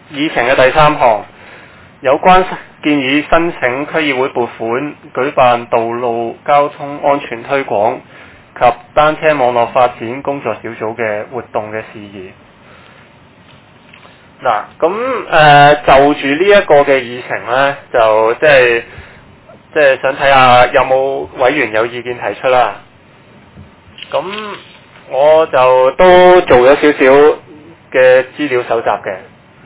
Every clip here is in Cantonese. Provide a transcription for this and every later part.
議程嘅第3項，有關建議申請區議會撥款舉辦道路交通安全推廣及單車網絡發展工作小組嘅活動嘅事宜。嗱，咁就住呢一個嘅議程呢，就即係想睇下有冇委員有意見提出啦。咁我就都做咗少少嘅資料搜集嘅。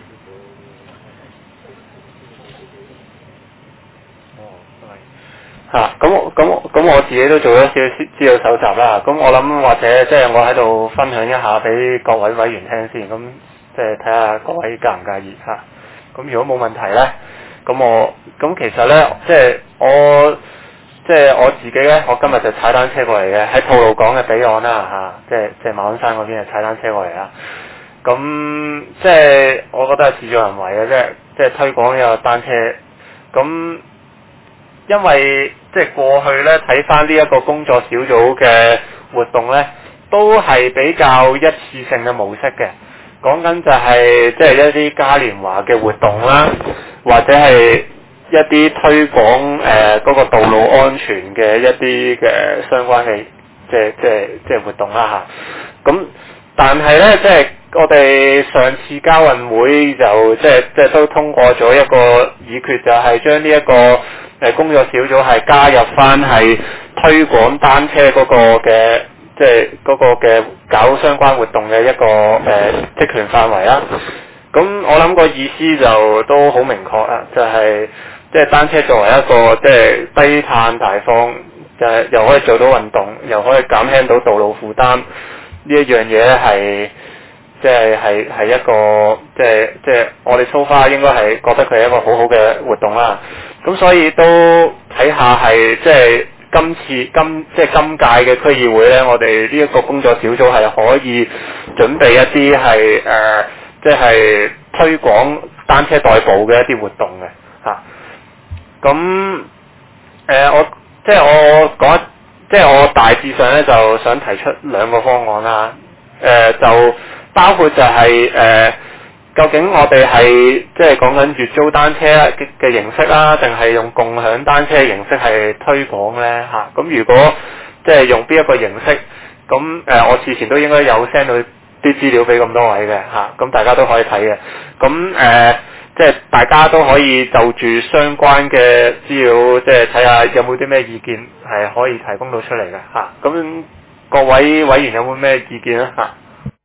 咁我自己都做咗少少資料搜集啦。咁我諗或者即係我喺度分享一下俾各位委員聽先。咁即係睇下各位介唔介意嚇。咁如果冇問題咧，咁其實咧，即係我自己咧，我今日就踩單車過嚟嘅，喺吐露港嘅彼岸啦嚇，即係馬鞍山嗰邊係踩單車過嚟啦。咁即係我覺得係事在人為嘅啫，即係推廣呢個單車。咁因為即係過去咧睇翻呢一個工作小組嘅活動咧，都係比較一次性嘅模式嘅。講緊就係即係一啲嘉年華嘅活動啦，或者係一啲推廣嗰個道路安全嘅一啲嘅相關嘅即係活動啦嚇。咁但係咧，即係我哋上次交運會就即係都通過咗一個議決，就係將呢一個工作小組係加入翻係推廣單車嗰個嘅即係嗰個嘅搞相關活動嘅一個職權範圍啦。咁我諗個意思就都好明確啦，就係即係單車作為一個即係低碳排放，就係又可以做到運動，又可以減輕到道路負擔呢一樣嘢咧，係即係一個即係我哋so far應該係覺得佢係一個好好嘅活動啦。咁所以都睇下係即係今屆嘅區議會咧，我哋呢一個工作小組係可以準備一啲係即係推廣單車代步嘅一啲活動嘅嚇。咁我大致上咧就想提出2個方案啦。就包括就係究竟我哋係即係講緊月租單車嘅形式啦，定係用共享單車嘅形式係推廣咧嚇？咁如果即係用邊一個形式，咁我事前都應該有 send 到啲資料俾咁多位嘅嚇，咁大家都可以睇嘅。咁即係大家都可以就住相關嘅資料，即係睇下有冇啲咩意見係可以提供到出嚟嘅嚇。咁各位委員有冇咩意見啊嚇？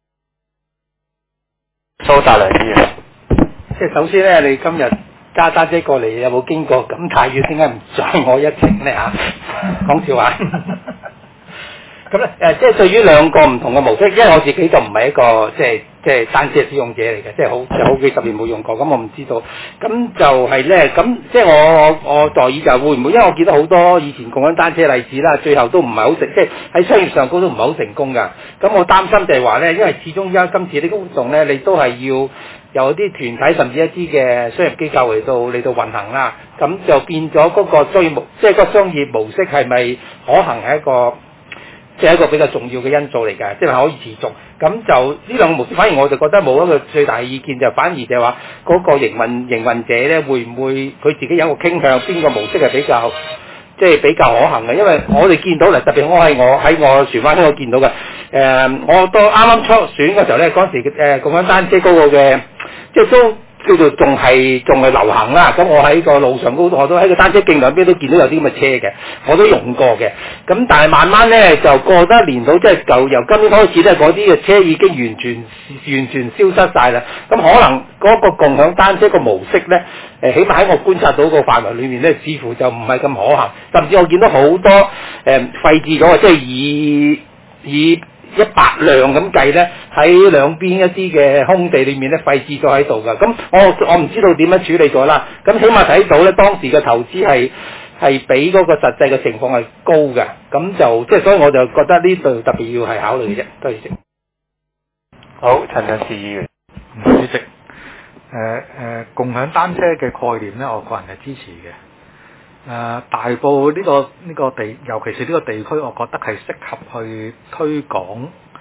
蘇達良議員， 即係首先咧，你今日揸單車過嚟有冇經過錦泰苑？點解唔載我一程咧嚇？講笑話。咁咧即係對於2個唔同嘅模式，因為我自己就唔係一個即係單車使用者嚟嘅，即係好幾十年冇用過，咁我唔知道。咁就係咧，咁即係我在意就會唔會，因為我見到好多以前共享單車例子啦，最後都唔係好成，即係喺商業上高都唔係好成功㗎。咁我擔心就係話咧，因為始終而家今次呢個活動咧，你都係要有啲團體甚至一啲嘅商業機構嚟到運行啦，咁就變咗嗰個商業模式係咪可行係一個比較重要嘅因素嚟㗎，即係可以持續。咁就呢2個模式，反而我就覺得冇一個最大嘅意見，就反而就係話嗰個營運者咧，會唔會佢自己有一個傾向，邊個模式係比較可行嘅？因為我哋見到特別我喺我荃灣區我見到嘅，我都啱啱初選嘅時候咧，嗰時共享單車嗰個嘅，即係都叫做仲係流行啦。咁我喺個路上高，我都喺個單車徑兩邊都見到有啲咁嘅車嘅，我都用過嘅。咁但係慢慢咧就過得一年到，即係由今年開始咧，嗰啲嘅車已經完全消失晒啦。咁可能嗰個共享單車個模式咧，起碼喺我觀察到個範圍裏面咧，似乎就唔係咁可行。甚至我見到好多廢置咗，即係以100輛咁計咧，喺兩邊一啲嘅空地裏面咧廢置咗喺度㗎。咁我唔知道點樣處理咗啦。咁起碼睇到咧，當時嘅投資係比嗰個實際嘅情況係高嘅。咁就即係所以我就覺得呢度特別要係考慮嘅啫。多謝。 好，陳振士議員。 主席，共享單車嘅概念咧，我個人係支持嘅。大埔呢個地，尤其是呢個地區，我覺得係適合去推廣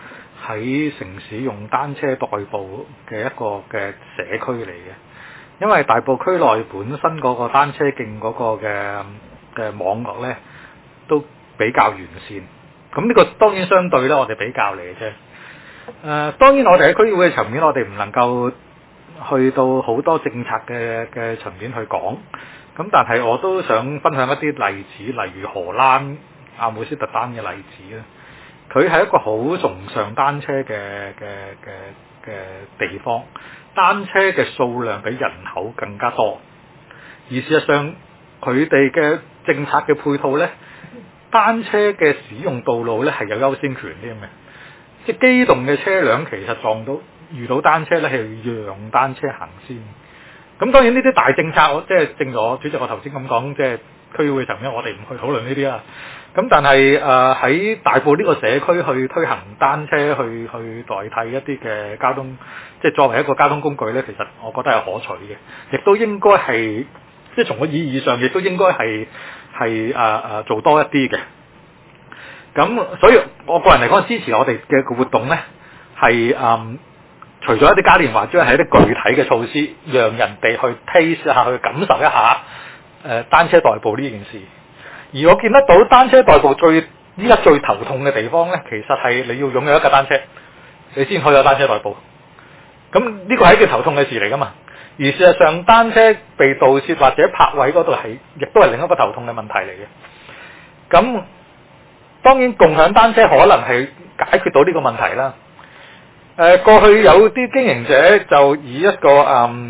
喺城市用單車代步嘅一個嘅社區嚟嘅，因為大埔區內本身嗰個單車徑嗰個嘅網絡咧都比較完善。咁呢個當然相對咧，我哋比較嚟嘅啫。當然我哋喺區議會嘅層面，我哋唔能夠去到好多政策嘅層面去講。咁但係我都想分享一啲例子，例如荷蘭阿姆斯特丹嘅例子啦。佢係一個好崇尚單車嘅地方，單車嘅數量比人口更加多。而事實上，佢哋嘅政策嘅配套咧，單車嘅使用道路咧係有優先權添嘅。即係機動嘅車輛其實遇到單車咧係讓單車行先。咁當然呢啲大政策，即係正如我主席我頭先咁講，即係區議會層面我哋唔去討論呢啲啦。咁但係喺大埔呢個社區去推行單車去代替一啲嘅交通，即係作為一個交通工具咧，其實我覺得係可取嘅，亦都應該係即係從個意義上，亦都應該係做多一啲嘅。咁所以我個人嚟講，支持我哋嘅活動咧係除咗一啲嘉年華之外，係一啲具體嘅措施，讓人哋去 taste 下，去感受一下單車代步呢件事。而我見得到單車代步依家最頭痛嘅地方咧，其實係你要擁有一架單車，你先可以有單車代步。咁呢個係一件頭痛嘅事嚟噶嘛？而事實上，單車被盜竊或者泊位嗰度亦都係另一個頭痛嘅問題嚟嘅。咁當然共享單車可能係解決到呢個問題啦。過去有啲經營者就以一個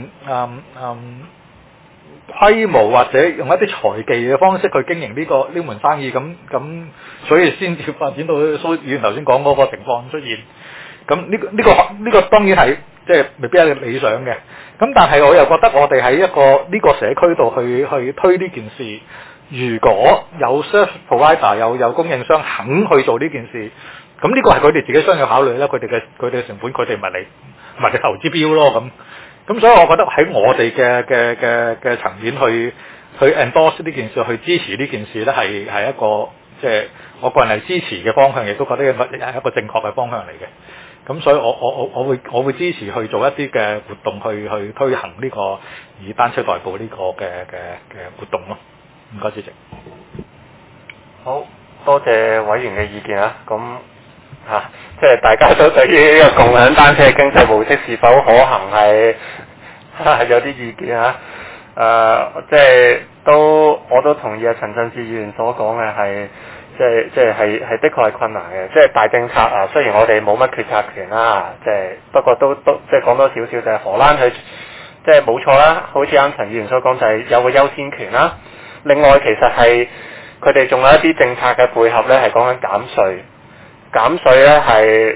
規模或者用一啲財技嘅方式去經營呢門生意，咁所以先至發展到蘇議員頭先講嗰個情況出現。咁呢個當然係即係未必係理想嘅。咁但係我又覺得我哋喺一個呢個社區度去推呢件事，如果有 service provider 有供應商肯去做呢件事，咁呢個係佢哋自己商業考慮啦。佢哋嘅成本，佢哋咪嚟投資標咯咁，所以我覺得喺我哋嘅層面去 endorse 呢件事，去支持呢件事咧，係一個即係我個人係支持嘅方向，亦都覺得係一個正確嘅方向嚟嘅。咁所以我會支持去做一啲嘅活動去推行呢個以單車代步呢個嘅活動咯。唔該，主席。 好多謝委員嘅意見啊！咁即係大家都對於呢個共享單車經濟模式是否可行係有啲意見啊！即係我都同意啊陳振志議員所講嘅係，即係的確係困難嘅。即係大政策啊，雖然我哋冇乜決策權啦，不過都即係講多少少就係荷蘭佢即係冇錯啦，好似啱陳議員所講就係有個優先權啦。另外其實係佢哋仲有一啲政策嘅配合咧，係講緊減稅。減稅咧係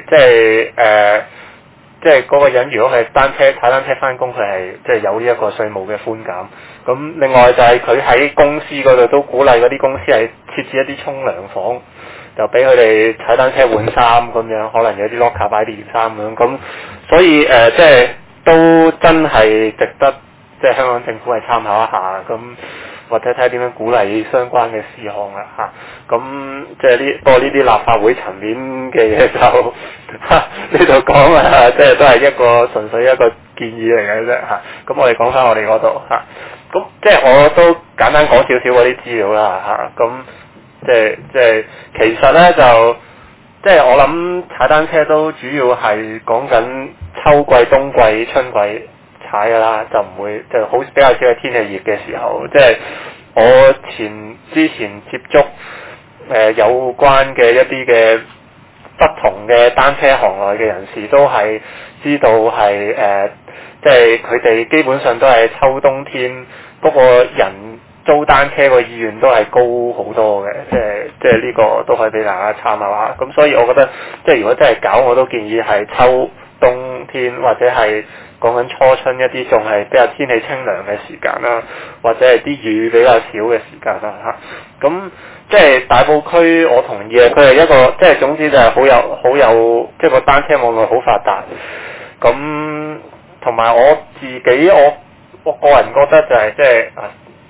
即係嗰個人如果係踩單車翻工，佢係即係有呢一個稅務嘅寬減。咁另外就係佢喺公司嗰度都鼓勵嗰啲公司係設置一啲沖涼房，就俾佢哋踩單車換衫咁樣，可能有啲 locker 擺啲件衫咁樣。咁所以即係都真係值得即係香港政府係參考一下咁。或者睇下點樣鼓勵相關嘅事項啦嚇，咁即係不過呢啲立法會層面嘅嘢就呢度講啊，即係都係純粹一個建議嚟嘅啫嚇。咁我哋講翻我哋嗰度嚇，咁即係我都簡單講少少嗰啲資料啦嚇。咁即係其實咧就即係我諗踩單車都主要係講緊秋季、冬季、春季。踩㗎啦，就唔會就好比較少喺天氣熱嘅時候，即係我之前接觸有關嘅一啲嘅不同嘅單車行內嘅人士，都係知道係即係佢哋基本上都係秋冬天嗰個人租單車個意願都係高好多嘅，即係呢個都可以俾大家參考下。咁所以我覺得即係如果真係搞，我都建議係秋冬天或者係。講緊初春一啲仲係比較天氣清涼嘅時間啦，或者係啲雨比較少嘅時間啦嚇。咁即係大埔區，我同意嘅，佢係一個即係總之就係好有即係個單車網絡好發達。咁同埋我自己我個人覺得就係即係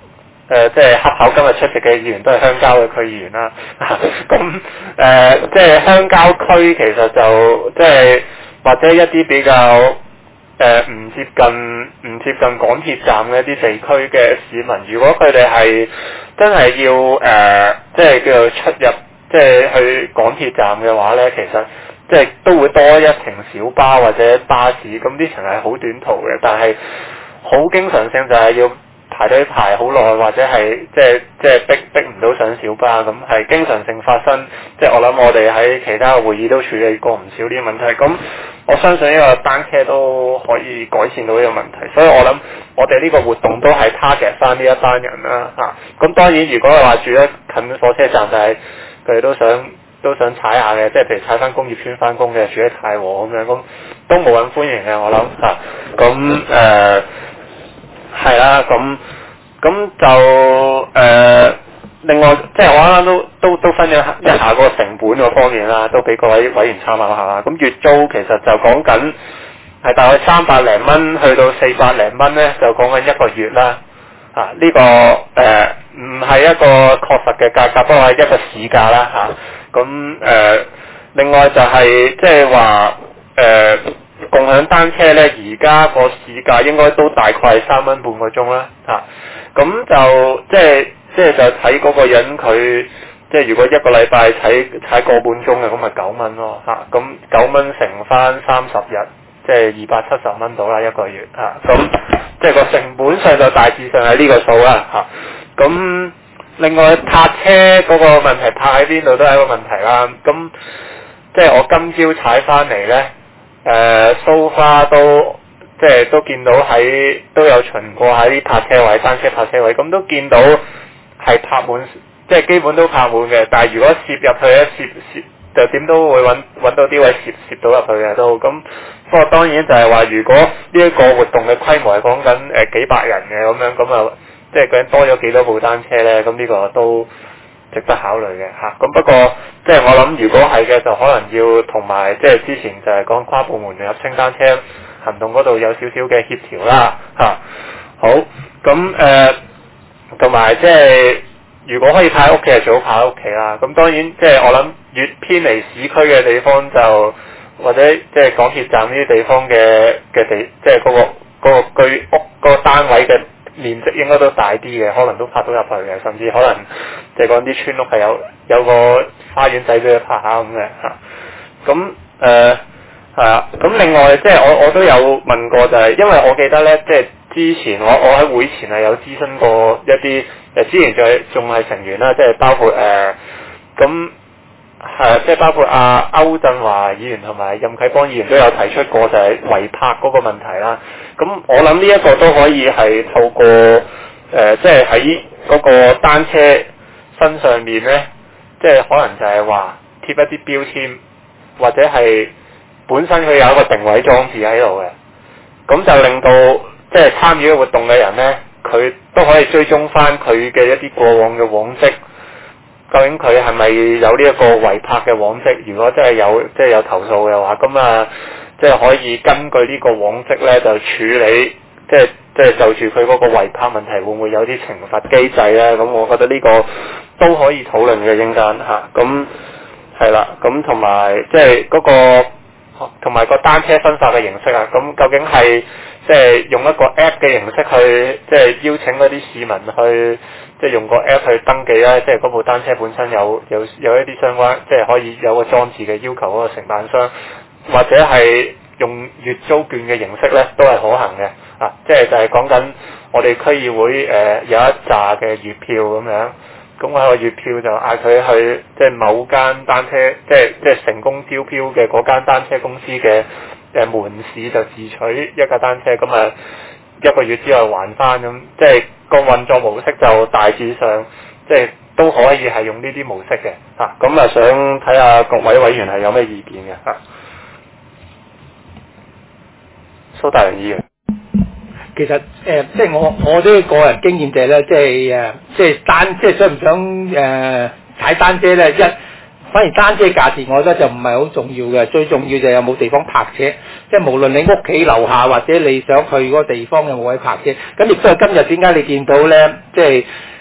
即係恰巧今日出席嘅議員都係鄉郊嘅區議員啦。咁即係鄉郊區其實就即係或者一啲比較唔接近港鐵站嘅一啲地區嘅市民，如果佢哋係真係要即係叫做出入即係去港鐵站嘅話咧，其實即係都會多一程小巴或者巴士，咁啲程係好短途嘅，但係好經常性就係要排隊排好耐，或者係即係逼唔到上小巴，咁係經常性發生。即係我諗我哋喺其他嘅會議都處理過唔少呢啲問題，咁我相信呢個單車都可以改善到呢個問題，所以我諗我哋呢個活動都係 target 翻呢一班人啦嚇。咁當然如果係話住得近火車站，就係佢哋都想踩下嘅，即係譬如踩翻工業村翻工嘅，住喺太和咁樣，咁都冇人歡迎嘅我諗嚇。咁係啦，咁就另外即係我啱啱都分享一下嗰個成本嗰方面啦，都俾各位委員參考下啦。咁月租其實就講緊係大概300零蚊去到400零蚊咧，就講緊一個月啦。呢個唔係一個確實嘅價格，不過係一個市價啦嚇。咁另外就係即係話共享單車咧，而家個市價應該都大概係3蚊半個鐘啦嚇。咁就即係就睇嗰個人佢即係如果一個禮拜踩個半鐘嘅，咁咪9蚊咯嚇。咁9蚊乘翻30日，即係270蚊到啦一個月嚇。咁即係個成本上就大致上係呢個數啦嚇。咁另外泊車嗰個問題，泊喺邊度都係一個問題啦。咁即係我今朝踩翻嚟咧。so far 即係都見到都有巡過喺啲泊車位、單車泊車位，咁都見到係泊滿，即係基本都泊滿嘅。但係如果攝入去咧，攝就點都會揾到啲位攝到入去嘅都。咁不過當然就係話，如果呢一個活動嘅規模係講緊幾百人嘅咁樣，咁啊即係究竟多咗幾多部單車咧？咁呢個都值得考慮嘅嚇。咁不過即係我諗，如果係嘅，就可能要同埋即係之前就係講跨部門入清單車行動嗰度有少少嘅協調啦嚇。好，咁同埋即係如果可以泊喺屋企，就最好泊喺屋企啦。咁當然即係我諗越偏離市區嘅地方就或者即係港鐵站呢啲地方嘅地，即係嗰個居屋嗰個單位嘅面積應該都大啲嘅，可能都泊到入去嘅，甚至可能即係講啲村屋係有個花園仔俾佢泊下咁嘅嚇。咁係啊，咁另外即係我都有問過，就係因為我記得咧，即係之前我喺會前係有諮詢過一啲之前仲係成員啦，即係包括咁即係包括歐振華議員同埋任啟邦議員都有提出過，就係違泊嗰個問題啦。咁我諗呢一個都可以係透過即係喺嗰個單車身上面咧，即係可能就係話貼一啲標籤，或者係本身佢有一個定位裝置喺度嘅，咁就令到即係參與活動嘅人咧，佢都可以追蹤翻佢嘅一啲過往嘅往績，究竟佢係咪有呢一個違泊嘅往績？如果真係有投訴嘅話，咁即係可以根據呢個往績咧，就處理即係就住佢嗰個違泊問題，會唔會有啲懲罰機制咧？咁我覺得呢個都可以討論嘅，應間嚇。咁係啦，咁同埋即係嗰個同埋個單車分發嘅形式啊，咁究竟係即係用一個 app 嘅形式去即係邀請嗰啲市民去即係用個 app 去登記啦，即係嗰部單車本身有一啲相關，即係可以有個裝置嘅要求嗰個承辦商，或者係用月租券嘅形式咧，都係可行嘅啊！即係就係講緊我哋區議會有一紮嘅月票咁樣。咁喺個月票就嗌佢去即係某間單車，即係成功招標嘅嗰間單車公司嘅門市就自取一架單車，咁一個月之後還翻咁，即係個運作模式就大致上即係都可以係用呢啲模式嘅嚇。咁想睇下各位委員係有咩意見嘅嚇。蘇大人議員。 其實即係我都個人經驗就係咧，即係想唔想踩單車咧？反而單車價錢，我覺得就唔係好重要嘅，最重要就係有冇地方泊車。即係無論你屋企樓下或者你想去嗰個地方有冇位泊車。咁亦都係今日點解你見到咧，即係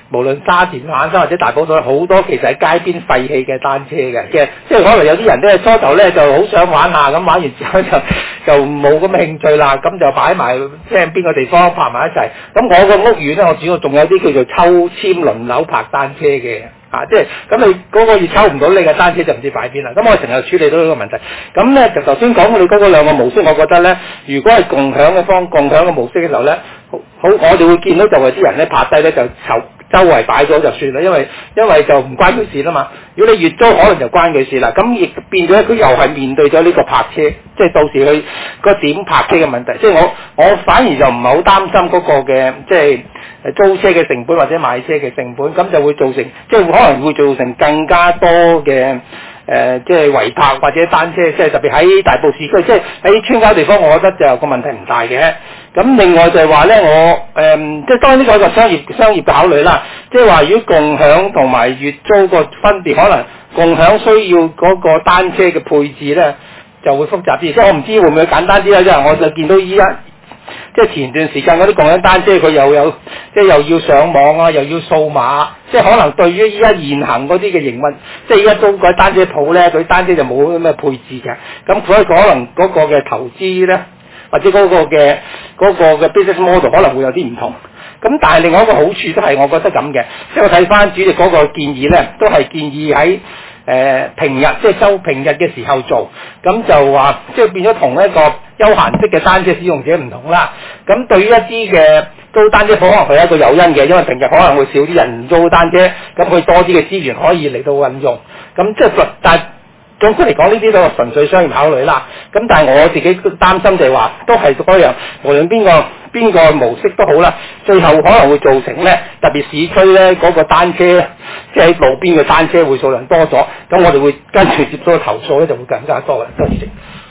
無論沙田、馬鞍山或者大埔道，好多其實喺街邊廢棄嘅單車嘅，即係可能有啲人咧初頭咧就好想玩下，咁玩完之後就冇咁嘅興趣啦，咁就擺埋即係邊個地方泊埋一齊。咁我個屋苑咧，我主要仲有啲叫做抽籤輪流泊單車嘅。即係咁你嗰個月抽唔到你嘅單車就唔知擺邊啦。咁我成日處理到呢個問題。咁咧就頭先講你嗰個兩個模式，我覺得咧，如果係共享嘅模式嘅時候咧，好我哋會見到就係啲人咧拍低咧就周圍擺咗就算啦，因為就唔關佢事啦嘛。如果你月租可能就關佢事啦。咁亦變咗佢又係面對咗呢個泊車，即係到時佢個點泊車嘅問題。即係我反而就唔係好擔心嗰個嘅即係租車嘅成本或者買車嘅成本，咁就會造成即係可能會造成更加多嘅即係違泊或者單車，即係特別喺大埔市區，即係喺村郊地方，我覺得就個問題唔大嘅。咁另外就係話咧，即係當然呢個係個商業嘅考慮啦。即係話如果共享同埋月租個分別，可能共享需要嗰個單車嘅配置咧就會複雜啲。即係我唔知會唔會簡單啲啦，因為我就見到依家即係前段時間嗰啲共享單車佢又有即係又要上網啊，又要掃碼，即係可能對於依家現行嗰啲嘅營運，即係依家租嗰啲單車鋪咧，佢單車就冇咩配置嘅。咁所以可能嗰個嘅投資咧，或者嗰個嘅 business model 可能會有啲唔同。咁但係另外一個好處都係我覺得咁嘅，即係我睇翻主席嗰個建議咧，都係建議喺平日即係周平日嘅時候做，咁就話即係變咗同一個休閒式嘅單車使用者唔同啦。咁對於一啲嘅租單車鋪可能係一個誘因嘅，因為平日可能會少啲人租單車，咁佢多啲嘅資源可以嚟到運用。咁即係但係總括嚟講，呢啲都係純粹商業考慮啦。咁但係我自己擔心就係話，都係嗰樣，無論邊個模式都好啦，最後可能會造成咧，特別市區咧嗰個單車，即係喺路邊嘅單車會數量多咗，咁我哋會跟住接到嘅投訴咧就會更加多嘅。多謝。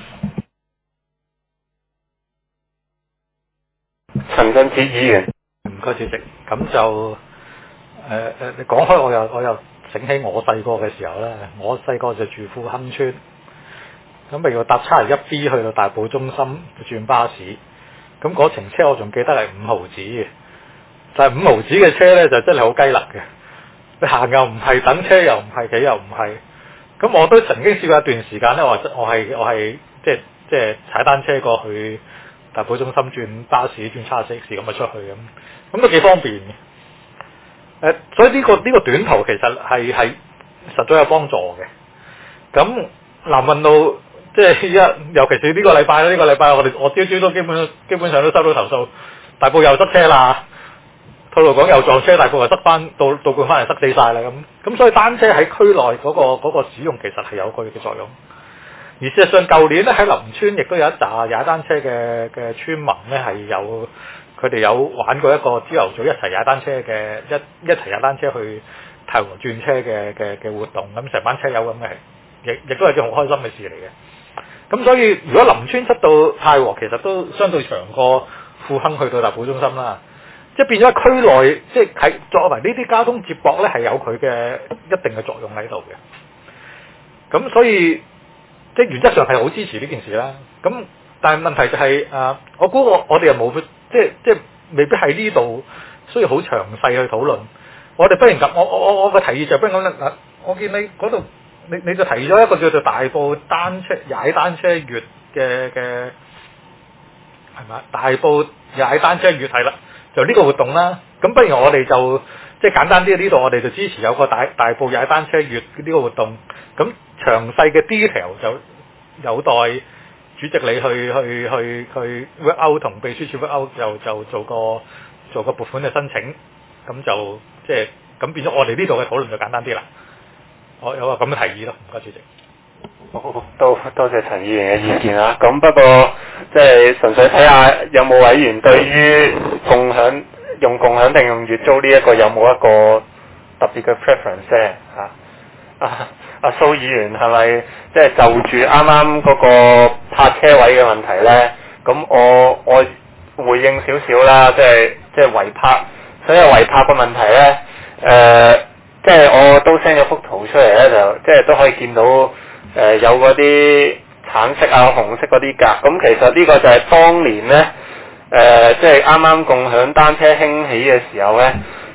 陳振哲議員， 唔該主席。咁就你講開我又醒起我細個嘅時候咧，我細個就住富亨村，咁咪要搭叉1 B 去到大埔中心轉巴士，咁嗰程車我仲記得係5毫子嘅，但係5毫子嘅車咧就真係好雞肋嘅，你行又唔係，等車又唔係，企又唔係，咁我都曾經試過一段時間咧，我係即係踩單車過去大埔中心轉巴士轉叉4咁啊出去咁都幾方便嘅。所以呢個短途其實係實在有幫助嘅。咁南運路即係尤其是呢個禮拜我朝朝都基本上都收到投訴，大埔又塞車啦，吐露港又撞車，大埔又塞翻到半翻嚟塞死晒啦咁所以單車喺區內嗰個使用其實係有佢嘅作用。而事實上舊年咧喺林村亦都有一紮踩單車嘅村民咧係有。佢哋有玩過一個朝頭早一齊踩單車嘅一齊踩單車去太和轉車嘅活動，咁成班車友咁嘅，亦都係件好開心嘅事嚟嘅。咁所以如果林村塞到太和，其實都相對長過富亨去到大埔中心啦。即係變咗區內，即係作為呢啲交通接駁咧，係有佢嘅一定嘅作用喺度嘅。咁所以即係原則上係好支持呢件事啦。咁但係問題就係我估我哋又冇。即係未必喺呢度需要好詳細去討論。我哋不如咁，我個提議就不如咁啦。我見你嗰度，你就提咗一個叫做大埔踩單車月嘅係咪？大埔踩單車月係啦，就呢個活動啦。咁不如我哋就即係簡單啲，呢度我哋就支持有個大埔踩單車月呢個活動。咁詳細嘅 detail 就有待主席你去 work out 同秘書處 work out 就做個撥款嘅申請，咁就即係咁變咗我哋呢度嘅討論就簡單啲啦。我有個咁嘅提議咯，唔該主席。 好，多謝陳議員嘅意見啦。咁不過即係純粹睇下有冇委員對於用共享定用月租呢一個有冇一個特別嘅 preference 咧嚇？阿蘇議員係咪即係就住啱啱嗰個泊車位嘅問題咧？咁我回應少少啦，即係違泊，所有違泊嘅問題咧，即係我都 send 咗幅圖出嚟咧，就即係都可以見到有嗰啲橙色啊、紅色嗰啲格。咁其實呢個就係當年咧，即係啱啱共享單車興起嘅時候咧，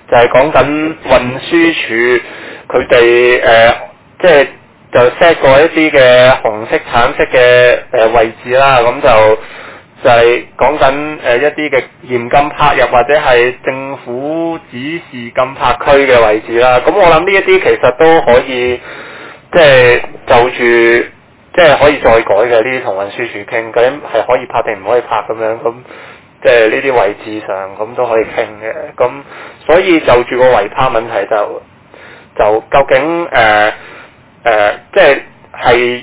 就係講緊運輸署佢哋即係就 set 過一啲嘅紅色、橙色嘅位置啦，咁就係講緊一啲嘅嚴禁泊入或者係政府指示禁泊區嘅位置啦。咁我諗呢一啲其實都可以即係就住即係可以再改嘅，呢啲同運輸署傾，究竟係可以泊定唔可以泊咁樣，咁即係呢啲位置上咁都可以傾嘅。咁所以就住個違泊問題就究竟即係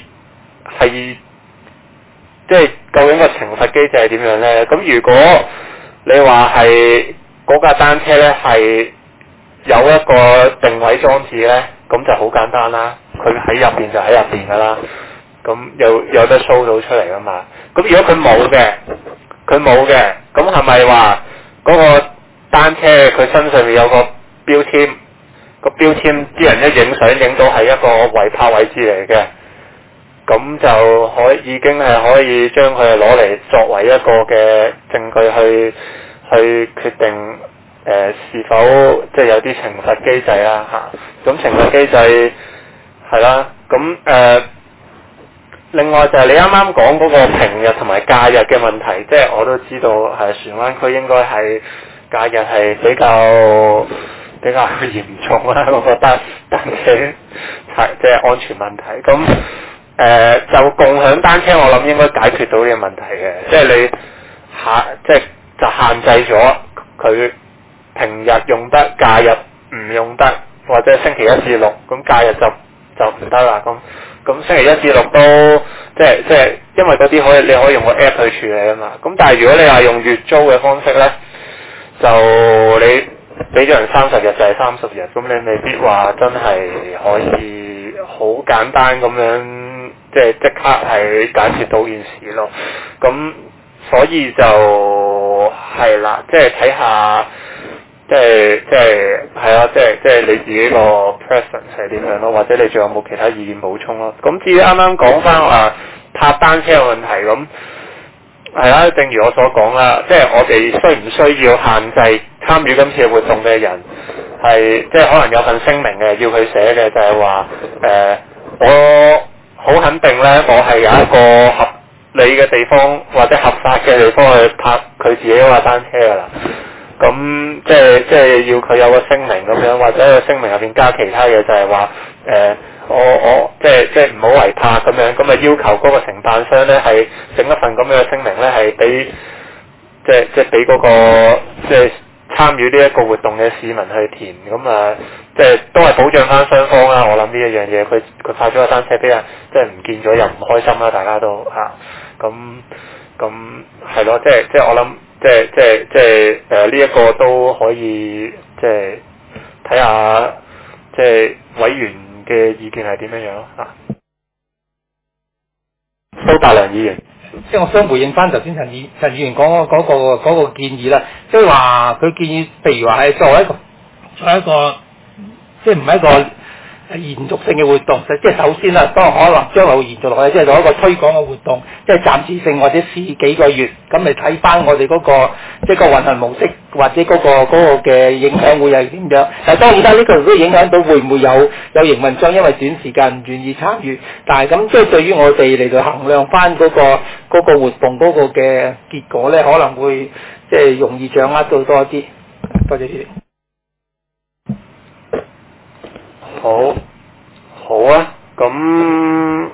即係究竟個懲罰機制係點樣呢？咁如果你話係嗰架單車呢係有一個定位裝置呢，咁就好簡單啦。佢喺入邊就喺入邊噶啦，咁有得 show 到出嚟噶嘛。咁如果佢冇嘅，咁係咪話嗰個單車佢身上面有個標籤？個標籤啲人一影相影到係一個違泊位置嚟嘅，咁就已經係可以將佢攞嚟作為一個嘅證據去決定是否即係有啲懲罰機制啦嚇。咁懲罰機制係啦，咁另外就係你啱啱講嗰個平日同埋假日嘅問題，即係我都知道係荃灣區應該係假日係比較嚴重啦，我覺得單車即係安全問題。咁就共享單車，我諗應該解決到呢個問題嘅，即係你就限制咗佢平日用得，假日唔用得，或者星期一至六，咁假日就唔得啦。咁星期一至六都即係因為嗰啲你可以用個 app 去處理啊嘛。咁但係如果你話用月租嘅方式咧，就你俾咗人30日就係30日，咁你未必話真係可以好簡單咁樣即刻係解決到件事咯。咁所以就係啦，即係睇下，即係啊，即係你自己個 preference 係點樣咯，或者你仲有冇其他意見補充咯？咁至於啱啱講翻話泊單車嘅問題，咁係啦，正如我所講啦，即係我哋需唔需要限制參與今次嘅活動嘅人係即係可能有份聲明嘅，要佢寫嘅就係話我好肯定咧，我係有一個合理嘅地方或者合法嘅地方去泊佢自己嗰架單車㗎啦。咁即係要佢有個聲明咁樣，或者個聲明入邊加其他嘢，就係話我即係唔好違泊咁樣，咁啊要求嗰個承辦商咧係整一份咁樣嘅聲明咧，係俾即係俾嗰個即係參與呢一個活動嘅市民去填，咁啊即係都係保障翻雙方啦。我諗呢一樣嘢，佢泊咗個單車俾人即係唔見咗又唔開心啦，大家都咁係咯，即係我諗。即係呢一個都可以即係睇下即係委員嘅意見係點樣樣咯嚇。蘇達良議員， 即係我想回應翻頭先陳議員講嗰個建議啦，即係話佢建議，譬如話係作為一個即係唔係一個延續性嘅活動，即係首先啦，當可能將來會延續落去，即係做一個推廣嘅活動，即係暫時性或者試幾個月，咁嚟睇翻我哋嗰個即係個運行模式或者嗰個嘅影響會係點樣。但係當然啦，呢個如果影響到會唔會有營運商因為短時間唔願意參與，但係咁即係對於我哋嚟到衡量翻嗰個活動嗰個嘅結果咧，可能會即係容易掌握到多啲。多謝主席。 好啊，咁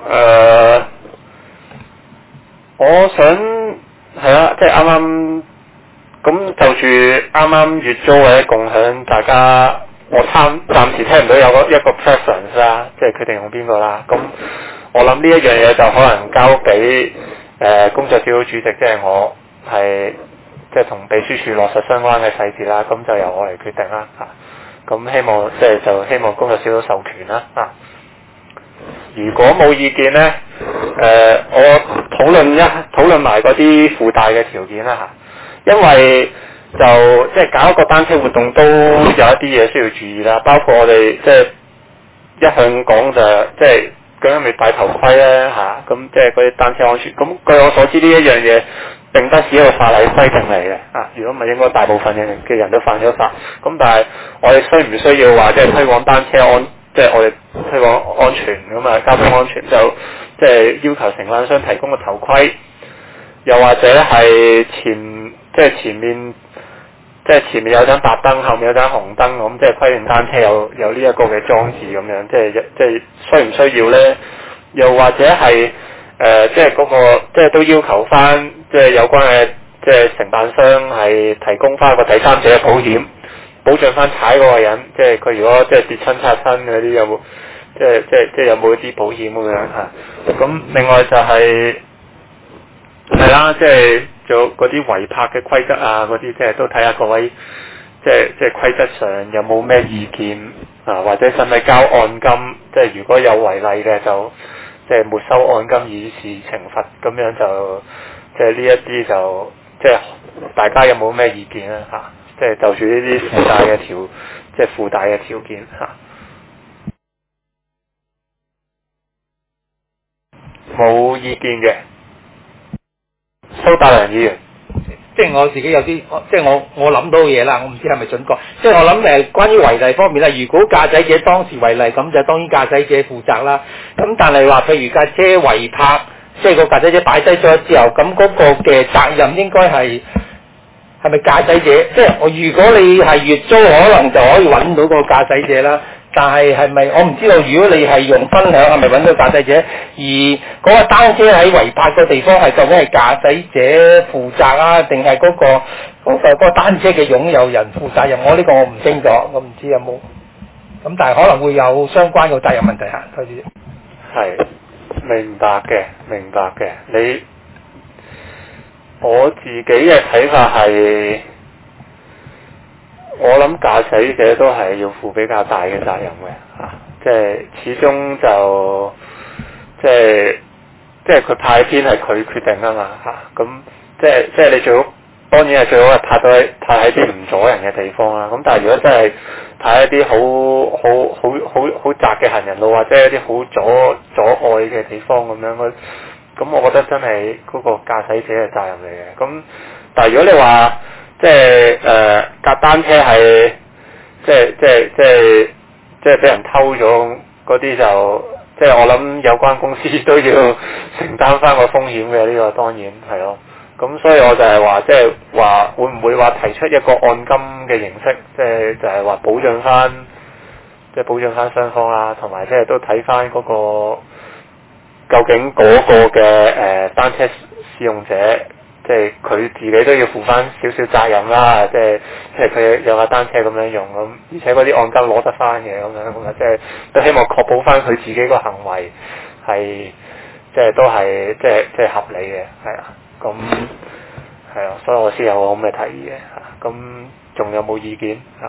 我想係啊，即係啱啱咁就住啱啱月租或者共享，大家我暫時聽唔到有一個 preference 啦，即係決定用邊個啦。咁我諗呢一樣嘢就可能交俾工作小組主席，即係我係即係同秘書處落實相關嘅細節啦。咁就由我嚟決定啦嚇。咁希望就希望工作小組授權啦嚇。如果冇意見咧，我討論埋嗰啲附帶嘅條件啦嚇。因為就即係搞一個單車活動都有一啲嘢需要注意啦，包括我哋即係一向講就即係究竟咪戴頭盔咧嚇，咁即係嗰啲單車安全。咁據我所知呢一樣嘢並不是一個法例規定嚟嘅啊！如果唔係，應該大部分嘅人都犯咗法。咁但係我哋需唔需要話即係推廣單車安，即係我哋推廣安全咁啊？交通安全就即係要求承辦商提供個頭盔，又或者係前面有盞白燈，後面有盞紅燈咁，即係規定單車有呢一個嘅裝置咁樣，即係需唔需要咧？又或者係即係嗰個即係都要求翻即係有關嘅即係承辦商係提供翻個第三者嘅保險，保障翻踩嗰個人，即係佢如果即係跌親擦親嗰啲有冇即係有冇啲保險咁樣嚇？咁另外就係啦，即係做嗰啲違泊嘅規則啊，嗰啲即係都睇下各位即係規則上有冇咩意見啊，或者使咪交按金？即係如果有違例嘅就即係沒收按金以示懲罰，咁樣就即係呢一啲就即係大家有冇咩意見啊？嚇，即係就住呢啲附帶嘅即係附帶嘅條件嚇，冇意見嘅。蘇達良議員， 即係我自己有啲，即係我諗到嘢啦，我唔知係咪準確。即係我諗關於違例方面咧，如果駕駛者當時違例，咁就當然駕駛者負責啦。咁但係話譬如架車違泊，即係個駕駛者擺低咗之後，咁嗰個嘅責任應該係咪駕駛者？即係如果你係月租，可能就可以揾到個駕駛者啦。但係咪我唔知道，如果你係用分享，係咪揾到駕駛者？而嗰個單車喺違泊嘅地方係究竟係駕駛者負責啊，定係嗰個單車嘅擁有人負責任？我呢個我唔清楚，我唔知有冇。咁但係可能會有相關嘅責任問題嚇，多謝。 係明白嘅，我自己嘅睇法係。我諗駕駛者都係要負比較大嘅責任嘅嚇，即係始終就即係佢派邊係佢決定啊嘛嚇，咁即係你最好當然係最好係派喺啲唔阻人嘅地方啦。咁但係如果真係派一啲好窄嘅行人路或者一啲好阻礙嘅地方咁樣，咁我覺得真係嗰個駕駛者嘅責任嚟嘅。咁但係如果你話，即係架單車係即係俾人偷咗嗰啲就即係我諗有關公司都要承擔翻個風險嘅，呢個當然係咯。咁所以我就係話即係話會唔會話提出一個按金嘅形式，即係就係話保障翻雙方啦，同埋即係都睇翻嗰個究竟嗰個嘅單車使用者。即係佢自己都要負翻少少責任啦，即係佢有架單車咁樣用咁，而且嗰啲按金攞得翻嘅咁樣，即係都希望確保翻佢自己個行為係即係都係即係合理嘅，係啊，咁係啊，所以我先有個咁嘅提議嘅嚇，咁仲有冇意見嚇？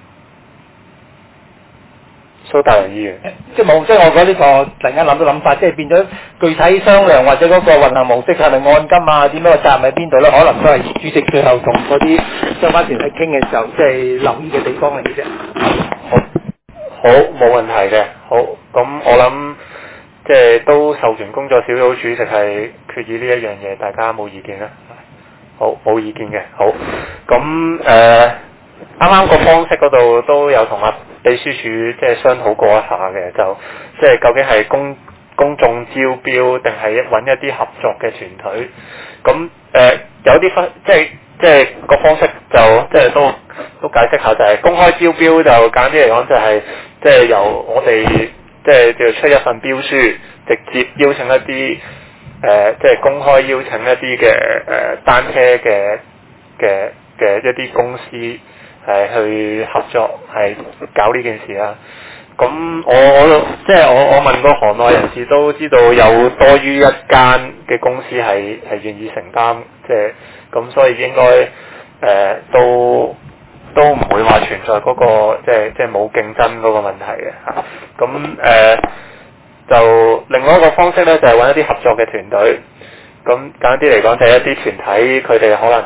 蘇達良議員， 即係冇，即係我覺得呢個突然間諗到諗法，即係變咗具體商量或者嗰個運行模式係咪按金啊？點樣個責任喺邊度咧？可能都係主席最後同嗰啲相關團體傾嘅時候，即係留意嘅地方嚟嘅啫。 好，冇問題嘅。好，咁我諗即係都授權工作小組主席係決議呢一樣嘢，大家冇意見啦。好，冇意見嘅。好，咁啱啱個方式嗰度都有同秘書處即係商討過一下嘅，就即係究竟係公眾招標定係揾一啲合作嘅團隊？咁有啲即係個方式就即係都解釋下，就係公開招標就簡單啲嚟講就係即係由我哋即係叫出一份標書，直接邀請一啲即係公開邀請一啲嘅單車嘅一啲公司。係去合作係搞呢件事啦。咁我問過行內人士都知道有多於一間嘅公司係願意承擔，即係咁，所以應該都唔會話存在嗰個即係冇競爭嗰個問題嘅嚇。咁就另外一個方式咧，就係揾一啲合作嘅團隊。咁簡單啲嚟講，就係一啲團體佢哋可能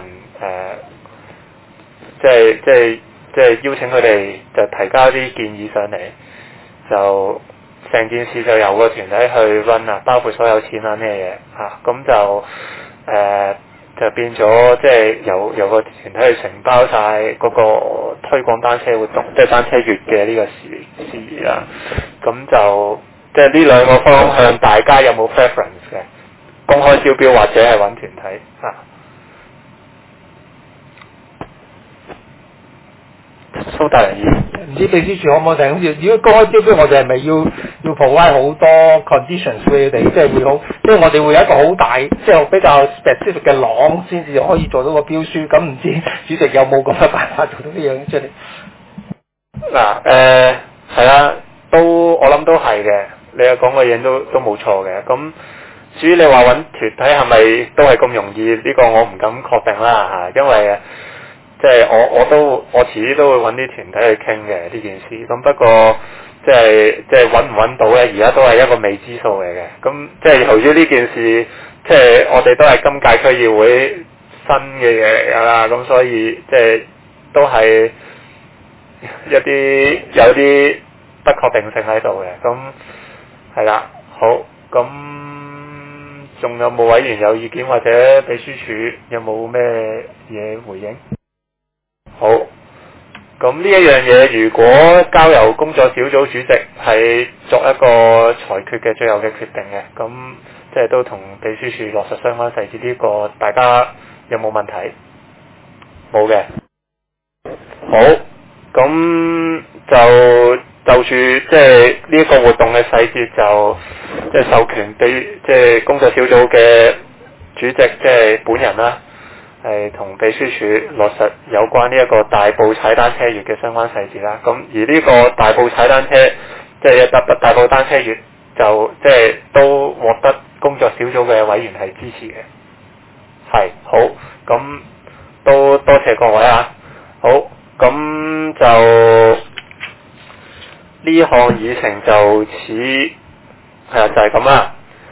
即係邀請佢哋就提交啲建議上嚟，就成件事就由個團體去 run 啦，包括所有錢啊咩嘢嚇，咁就就變咗即係由個團體去承包晒嗰個推廣單車活動，即係單車月嘅呢個事宜啦。咁就即係呢兩個方向，大家有冇 preference 嘅？公開招標或者係揾團體啊？蘇大人唔知秘書處可唔可以定？好似如果公開招標，我哋係咪要 provide 好多 conditions 俾佢哋，即係會好，即係我哋會有一個好大，即係比較 specific 嘅廊，先至可以做到個標書。咁唔知主席有冇咁嘅辦法做到呢樣出嚟？ 嗱係啦，我諗都係嘅。你有講嘅嘢都冇錯嘅。咁至於你話揾團體係咪都係咁容易？呢個我唔敢確定啦嚇，因為即係我遲啲都會揾啲團體去傾嘅呢件事。咁不過即係揾唔揾到咧，而家都係一個未知數嚟嘅。咁即係由於呢件事，即係我哋都係今屆區議會新嘅嘢嚟㗎啦。咁所以即係都係有啲不確定性喺度嘅。咁係啦，好，咁仲有冇委員有意見，或者秘書處有冇咩嘢回應？好，咁呢一樣嘢如果交由工作小組主席係作一個裁決嘅最後嘅決定嘅，咁即係都同秘書處落實相關細節，呢個大家有冇問題？冇嘅。好，咁就住即係呢一個活動嘅細節，就即係授權俾即係工作小組嘅主席，即係本人啦，係同秘書處落實有關呢一個大埔踩單車月嘅相關細節啦。咁而呢個大埔踩單車，即係大埔單車月，就即係都獲得工作小組嘅委員係支持嘅。係，好，咁都多謝各位啊。好，咁就呢項議程就似係就係咁啦。